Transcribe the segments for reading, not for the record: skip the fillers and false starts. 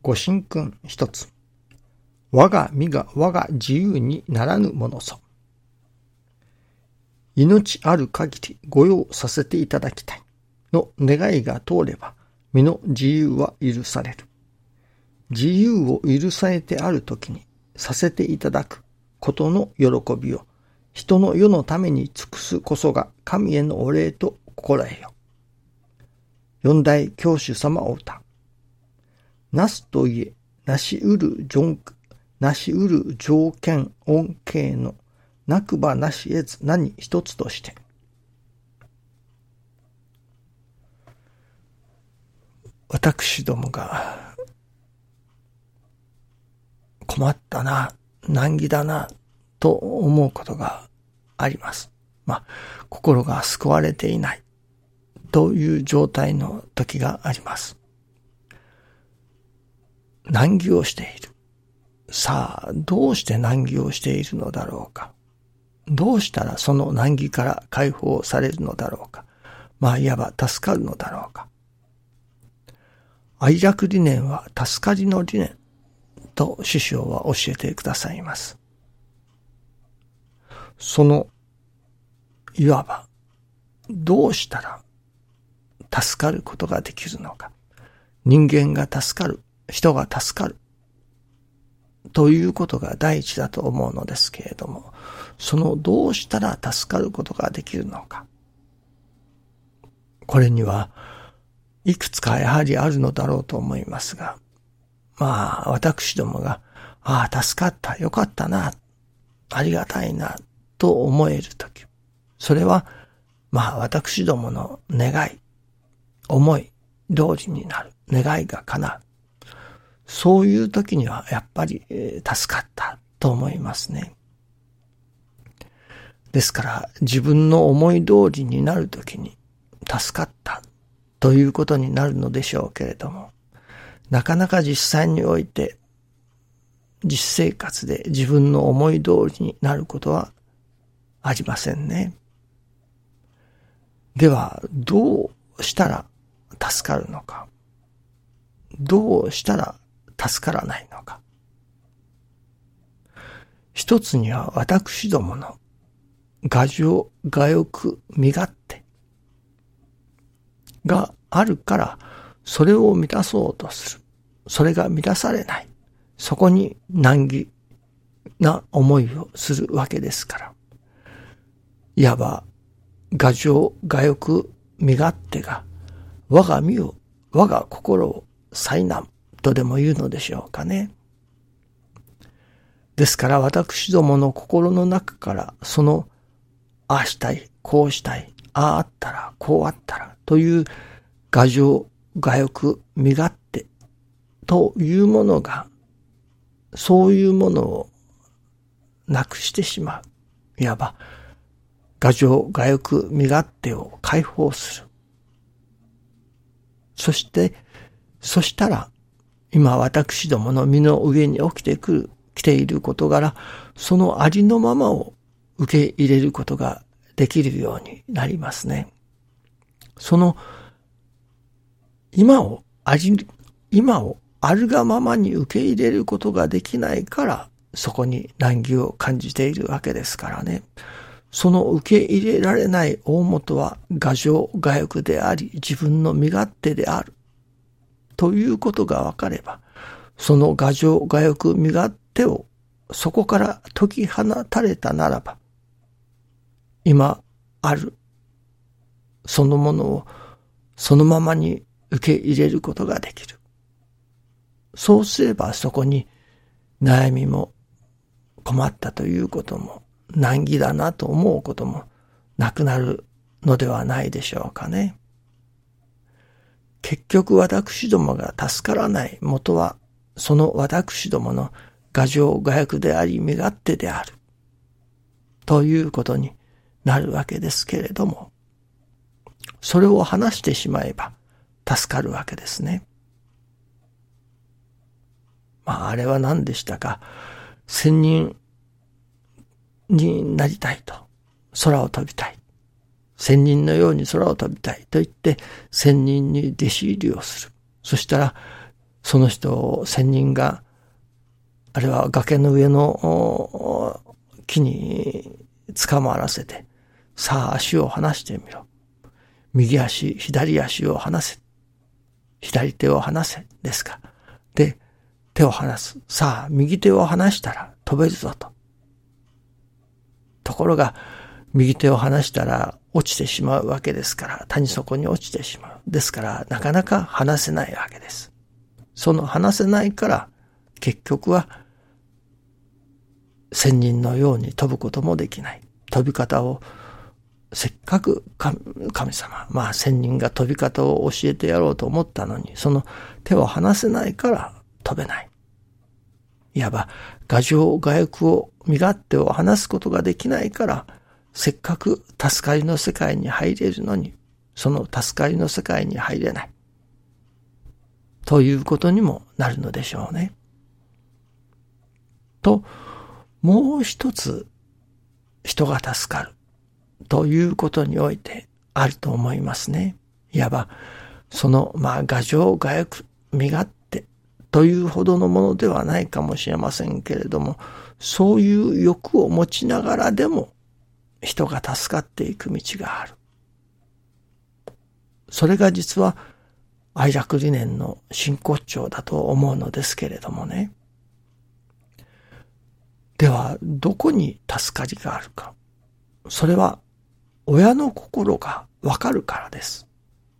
ご神君一つ。我が身が我が自由にならぬものぞ。命ある限りご用させていただきたいの願いが通れば、身の自由は許される。自由を許されてあるときにさせていただくことの喜びを、人の世のために尽くすこそが神へのお礼と心得よ。四代教主様お歌。なすといえ、なしうる条件恩恵のなくばなし得ず何一つとして。私どもが困ったな、難儀だなと思うことがあります。心が救われていないという状態の時があります。難儀をしている。さあ、どうして難儀をしているのだろうか。どうしたらその難儀から解放されるのだろうか。いわば助かるのだろうか。愛楽理念は助かりの理念と師匠は教えてくださいます。いわば、どうしたら助かることができるのか。人間が助かる、人が助かるということが第一だと思うのですけれども、どうしたら助かることができるのか。これにはいくつかやはりあるのだろうと思いますが、私どもが、助かった、よかったな、ありがたいな、と思えるとき。それは、私どもの願い、思い通りになる、願いが叶う。そういう時にはやっぱり助かったと思いますね。ですから自分の思い通りになる時に助かったということになるのでしょうけれども、なかなか実際において実生活で自分の思い通りになることはありませんね。ではどうしたら助かるのか。どうしたら助からないのか。一つには私どもの我情、我欲、身勝手があるから、それを満たそうとする。それが満たされない。そこに難儀な思いをするわけですから。いわば、我情、我欲、身勝手が我が身を、我が心を災難とでも言うのでしょうかね。ですから私どもの心の中からああしたい、こうしたい、あああったら、こうあったらという我情、我欲、身勝手というものが、そういうものをなくしてしまう。いわば我情、我欲、身勝手を解放する。そしたら今私どもの身の上に来ている事柄、そのありのままを受け入れることができるようになりますね。今をあるがままに受け入れることができないから、そこに難儀を感じているわけですからね。その受け入れられない大元は我情、我欲であり、自分の身勝手である。ということが分かれば、その我情、我欲、身勝手をそこから解き放たれたならば、今あるそのものをそのままに受け入れることができる。そうすればそこに悩みも困ったということも難儀だなと思うこともなくなるのではないでしょうかね。結局私どもが助からない元は、その私どもの我情我欲であり身勝手であるということになるわけですけれども、それを話してしまえば助かるわけですね。あれは何でしたか。仙人になりたいと、空を飛びたい、仙人のように空を飛びたいと言って仙人に弟子入りをする。そしたらその人を仙人が、あるいは崖の上の木に捕まらせて、さあ足を離してみろ。右足、左足を離せ。左手を離せ。ですか。で、手を離す。さあ、右手を離したら飛べるぞと。ところが、右手を離したら落ちてしまうわけですから、谷底に落ちてしまう。ですから、なかなか離せないわけです。その離せないから、結局は、仙人のように飛ぶこともできない。飛び方を、せっかく神様、仙人が飛び方を教えてやろうと思ったのに、その手を離せないから飛べない。いわば、牙城牙欲を身勝手を離すことができないから、せっかく助かりの世界に入れるのに、その助かりの世界に入れない。ということにもなるのでしょうね。と、もう一つ、人が助かる。ということにおいてあると思いますね。いわば、その、牙城牙欲、身勝手というほどのものではないかもしれませんけれども、そういう欲を持ちながらでも、人が助かっていく道がある。それが実は、愛楽理念の真骨頂だと思うのですけれどもね。では、どこに助かりがあるか。それは、親の心がわかるからです。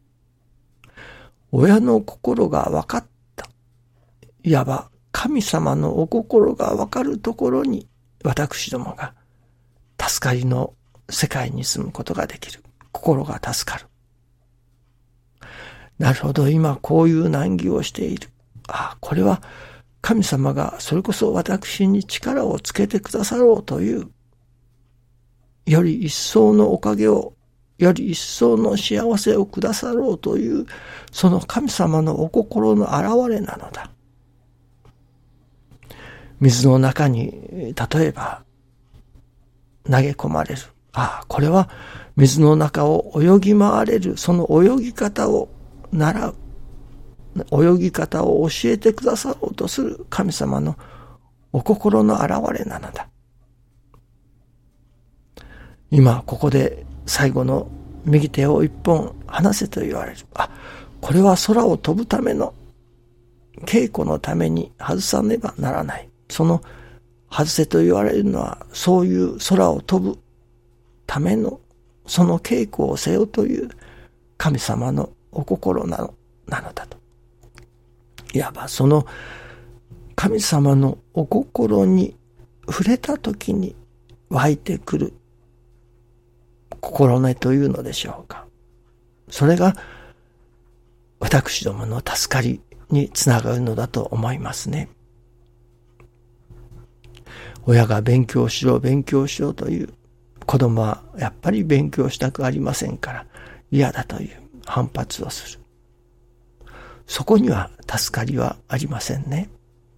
親の心がわかった。いわば神様のお心がわかるところに私どもが助かりの世界に住むことができる。心が助かる。なるほど、今こういう難儀をしている。これは神様がそれこそ私に力をつけてくださろうというより一層のおかげを、より一層の幸せをくださろうという、その神様のお心の現れなのだ。水の中に、例えば、投げ込まれる。これは水の中を泳ぎ回れる、その泳ぎ方を習う。泳ぎ方を教えてくださろうとする神様のお心の現れなのだ。今ここで最後の右手を一本離せと言われる。これは空を飛ぶための稽古のために外さねばならない。その外せと言われるのはそういう空を飛ぶためのその稽古をせよという神様のお心なのだと。いわばその神様のお心に触れたときに湧いてくる心根というのでしょうか。それが私どもの助かりにつながるのだと思いますね。親が勉強しろという子供はやっぱり勉強したくありませんから嫌だという反発をする。そこには助かりはありませんね。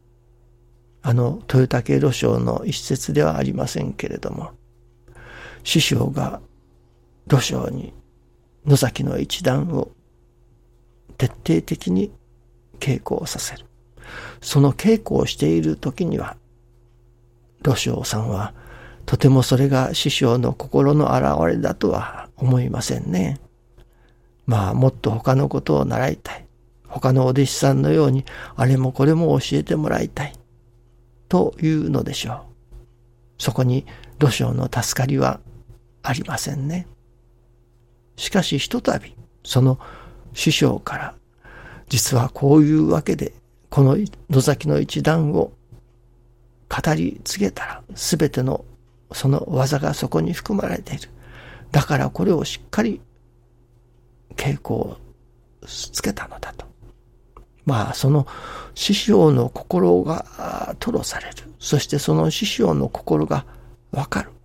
豊竹路章の一節ではありませんけれども、師匠が路章に野崎の一段を徹底的に稽古をさせる。その稽古をしている時には、路章さんはとてもそれが師匠の心の表れだとは思いませんね。もっと他のことを習いたい。他のお弟子さんのようにあれもこれも教えてもらいたい。というのでしょう。そこに路章の助かりはありませんね。しかしひとたびその師匠から実はこういうわけでこの野崎の一段を語り継げたらすべてのその技がそこに含まれている。だからこれをしっかり稽古をつけたのだと。その師匠の心が吐露される。そしてその師匠の心がわかる。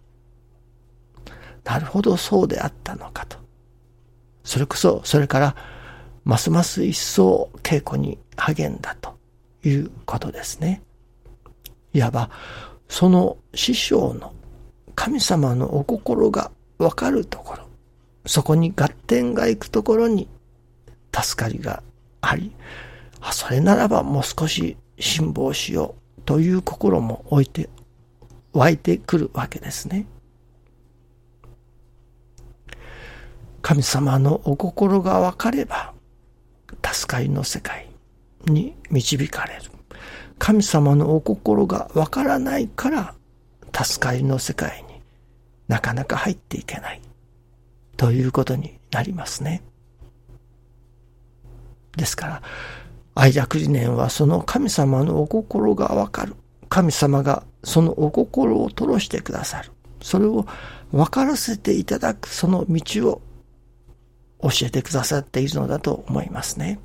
なるほど、そうであったのかと。それからますます一層稽古に励んだということですね。いわばその師匠の神様のお心がわかるところ、そこに合点がいくところに助かりがあり、 それならばもう少し辛抱しようという心も湧いてくるわけですね。神様のお心が分かれば、助かりの世界に導かれる。神様のお心が分からないから、助かりの世界になかなか入っていけないということになりますね。ですから、愛楽理念はその神様のお心が分かる。神様がそのお心を吐露してくださる。それを分からせていただくその道を教えてくださっているのだと思いますね。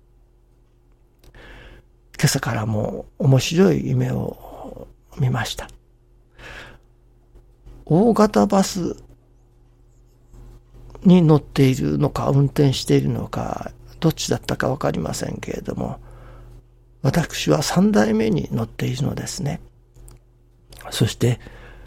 今朝からも面白い夢を見ました。大型バスに乗っているのか運転しているのかどっちだったかわかりませんけれども、私は3台目に乗っているのですね。そして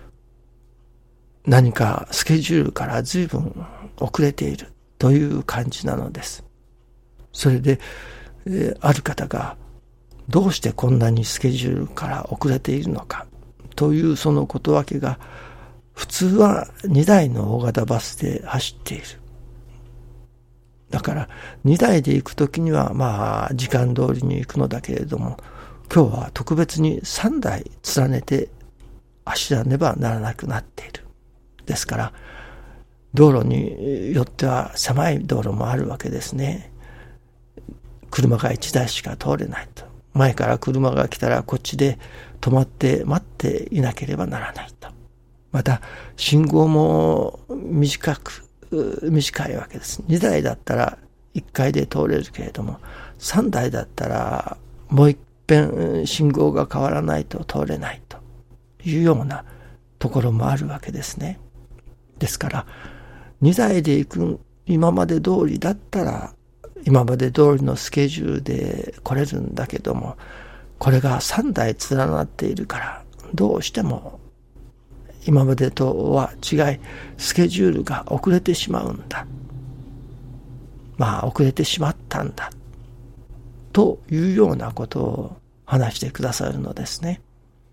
何かスケジュールから随分遅れているという感じなのです。それで、ある方がどうしてこんなにスケジュールから遅れているのかというそのことわけが、普通は2台の大型バスで走っている。だから2台で行くときには時間通りに行くのだけれども、今日は特別に3台連ねて走らねばならなくなっている。ですから道路によっては狭い道路もあるわけですね。車が1台しか通れないと。前から車が来たらこっちで止まって待っていなければならないと。また信号も短いわけです。2台だったら1回で通れるけれども、3台だったらもう一遍信号が変わらないと通れないというようなところもあるわけですね。ですから2台で行く今まで通りだったら今まで通りのスケジュールで来れるんだけども、これが3台連なっているからどうしても今までとは違いスケジュールが遅れてしまうんだ。遅れてしまったんだというようなことを話してくださるのですね。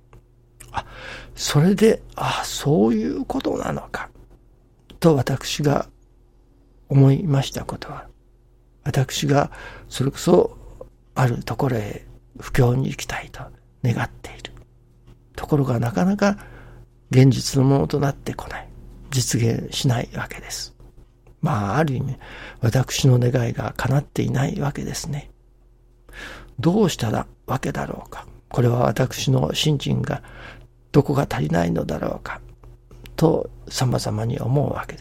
それでそういうことなのかと私が思いましたことは、私がそれこそあるところへ布教に行きたいと願っているところがなかなか現実のものとなってこない、実現しないわけです。ある意味私の願いが叶っていないわけですね。どうしたわけだろうか。これは私の信心がどこが足りないのだろうかと様々に思うわけです。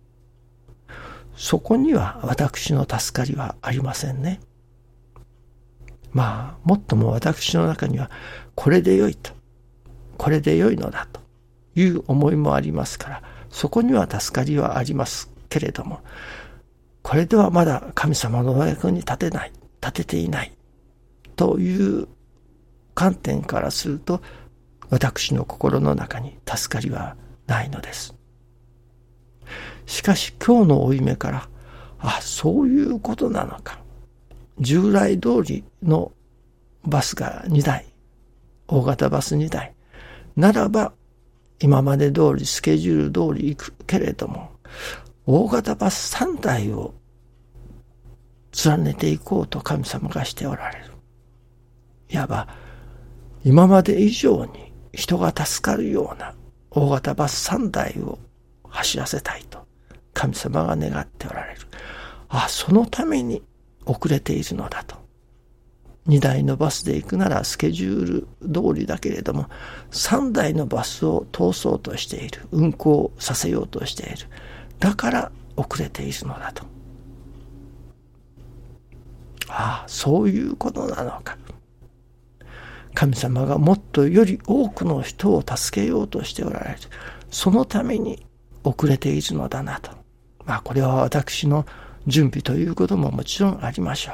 そこには私の助かりはありませんね。もっとも私の中にはこれで良いと、これで良いのだという思いもありますから、そこには助かりはありますけれども、これではまだ神様のお役に立てていないという観点からすると、私の心の中に助かりはないのです。しかし今日のお夢から、そういうことなのか。従来通りのバスが2台、大型バス2台ならば、今まで通りスケジュール通り行くけれども、大型バス3台を連ねていこうと神様がしておられる。いわば今まで以上に人が助かるような大型バス3台を走らせたいと神様が願っておられる。そのために遅れているのだと。2台のバスで行くならスケジュール通りだけれども、3台のバスを通そうとしている、運行させようとしている。だから遅れているのだと。そういうことなのか。神様がもっとより多くの人を助けようとしておられる。そのために遅れているのだなと。これは私の準備ということももちろんありましょう。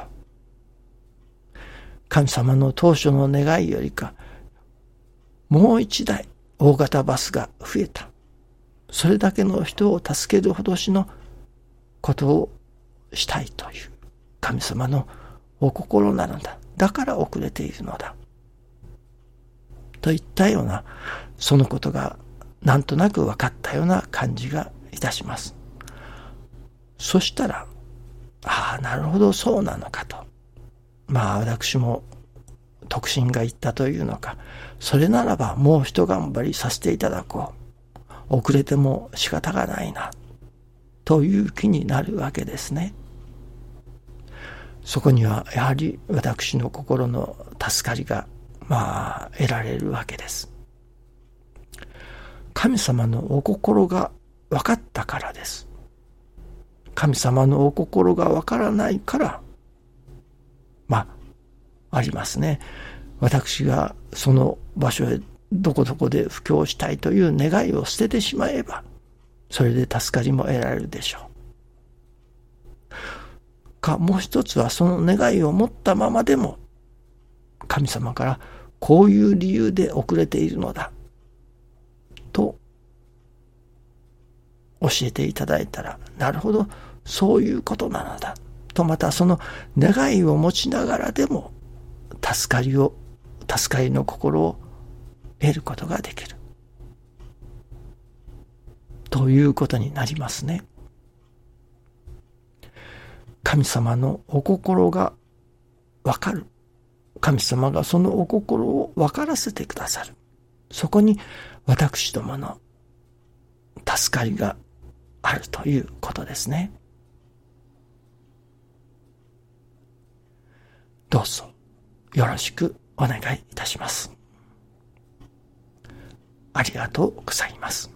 神様の当初の願いよりか、もう1台大型バスが増えた。それだけの人を助けるほどしのことをしたいという神様のお心なのだ。だから遅れているのだ。といったような、そのことがなんとなく分かったような感じがいたします。そしたら、ああ、なるほど、そうなのかと。私も特進が言ったというのか、それならばもう一頑張りさせていただこう。遅れても仕方がないな、という気になるわけですね。そこにはやはり私の心の助かりが得られるわけです。神様のお心が分かったからです。神様のお心が分からないから、ありますね。私がその場所へどこどこで布教したいという願いを捨ててしまえば、それで助かりも得られるでしょう。もう一つはその願いを持ったままでも、神様からこういう理由で遅れているのだ、と教えていただいたら、なるほど、そういうことなのだ、とまたその願いを持ちながらでも、助かりの心を得ることができる。ということになりますね。神様のお心がわかる。神様がそのお心を分からせてくださる。そこに私どもの助かりがあるということですね。どうぞよろしくお願いいたします。ありがとうございます。